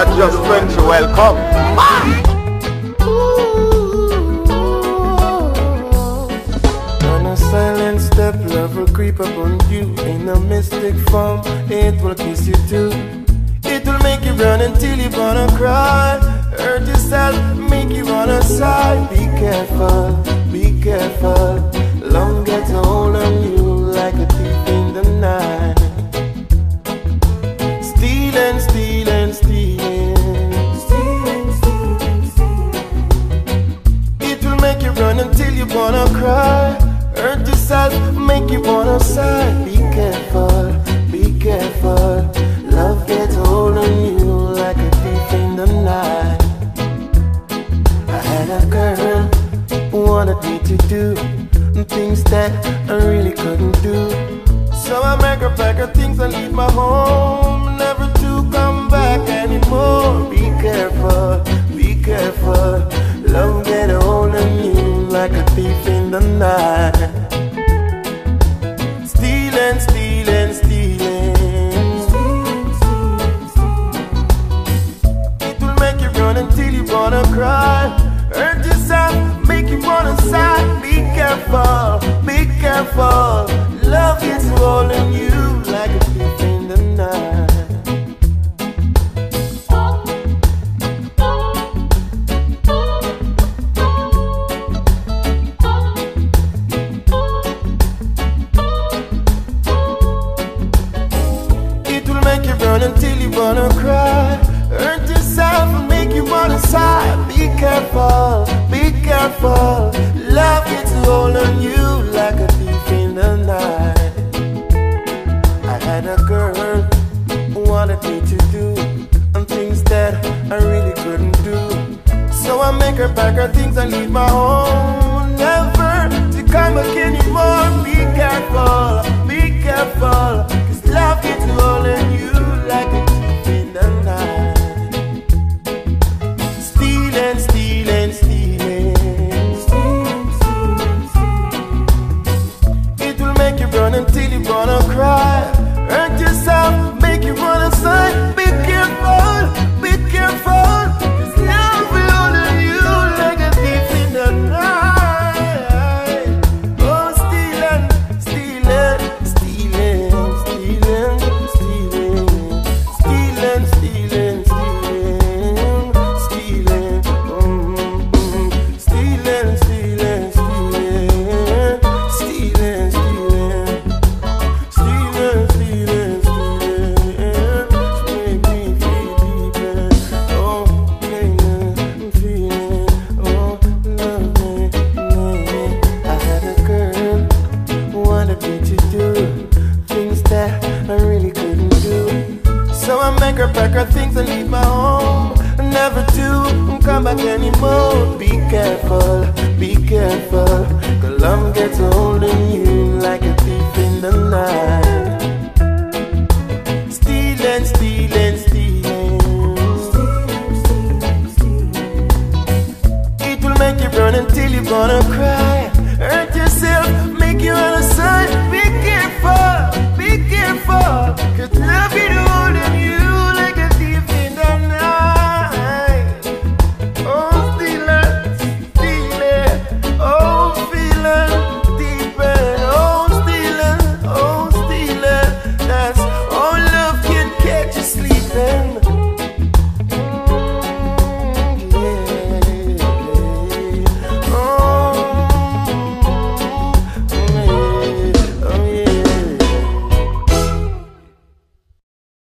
that's just French welcome. On a silent step, love will creep up on you. In a mystic form, it will kiss you too. It will make you run until you wanna cry. Hurt yourself, make you wanna sigh. Be careful, be careful. Love gets a hold on you like a thief in the night. Stealing, stealing, stealing. It will make you run until you wanna cry. Hurt yourself, make you wanna sigh. Be careful, be careful. Love gets a hold on you like a thief in the night. I had a girl who wanted me to do things that I really couldn't do. So I make her pack her things and leave my home, never to come back anymore. Be careful, be careful. Love get a hold on you like a thief in the night. Stealing, stealing, stealing. It will make you run until you wanna cry. Hurt yourself, make you wanna sigh. Be careful, be careful. Love gets a hold on you like a thief in the night. It will make you run until you wanna cry. Hurt yourself and make you wanna sigh. Be careful, be careful. Love gets a hold on you like a thief in the night. I had a girl who wanted me to do things that I really couldn't do. So I make her pack her things and leave my home, never to come back anymore. Be careful, be careful. Cause love gets a hold on you like a thief in the night. Stealing, stealing, stealing. It will make you run until you wanna cry. Hurt yourself, make you wanna sigh. Be careful, be careful. Cause love will hold on you like a thief in the night. Oh, stealing, stealing, stealing, stealing, stealing, stealing, stealing, stealing, stealing, stealing, stealing, stealing, stealing, stealing. Stealing, stealing, stealing, make me feel deeper. Oh, feeling, feeling, oh, love me. I had a girl who wanted me to do things that I really couldn't do. So I make her pack her things and leave my home, never to come back anymore. Be careful, be careful. 'Cause love gets a hold on you like a thief in the night.